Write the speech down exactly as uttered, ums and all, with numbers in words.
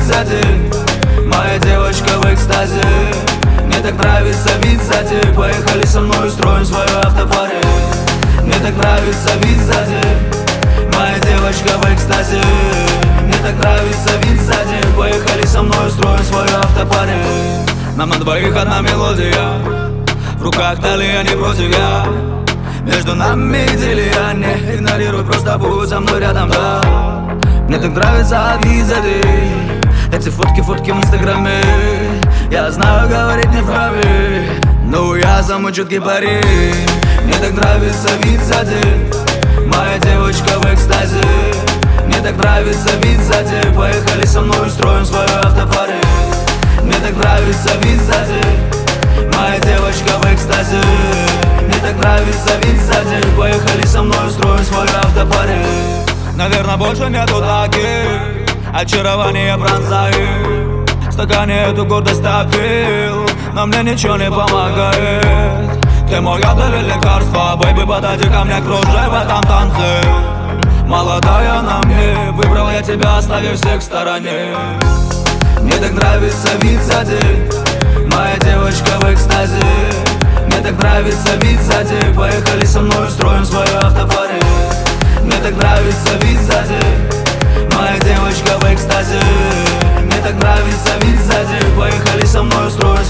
сзади. Моя девочка в экстазе. Мне так нравится вид сзади. Поехали со мной, устроим свою автопари. Мне так нравится вид сзади. Моя девочка в экстазе. Мне так нравится вид сзади. Поехали со мной, устроим свою автопари. Нам на двоих одна мелодия. В руках талия, не против я. Между нами идиллия. Не игнорируй, просто будь со мной рядом, да. Мне так нравится вид сзади. Эти фотки, фотки в инстаграме. Я знаю, говорить не вправе, но я самый чуткий парень. Мне так нравится вид сзади. Моя девочка в экстазе. Мне так нравится вид сзади. Поехали со мной, устроим свою автопари. Мне так нравится вид сзади. Моя девочка в экстазе. Мне так нравится вид сзади. Поехали со мной, устроим свою автопари. Наверное, больше нету таких. Очарование пронзает. В стакане эту гордость топил, но мне ничего не помогает. Ты мой яд или лекарство, бэйби, подойди ко мне, кружи в этом танце. Молодая на мне, выбрал я тебя, оставив всех в стороне. Мне так нравится вид сзади. Моя девочка в экстазе. Мне так нравится вид сзади. Поехали со мной, устроим свою автопари. Мне так нравится вид сзади. Моя девочка в экстазе. Мне так нравится вид сзади. Поехали со мной, устроим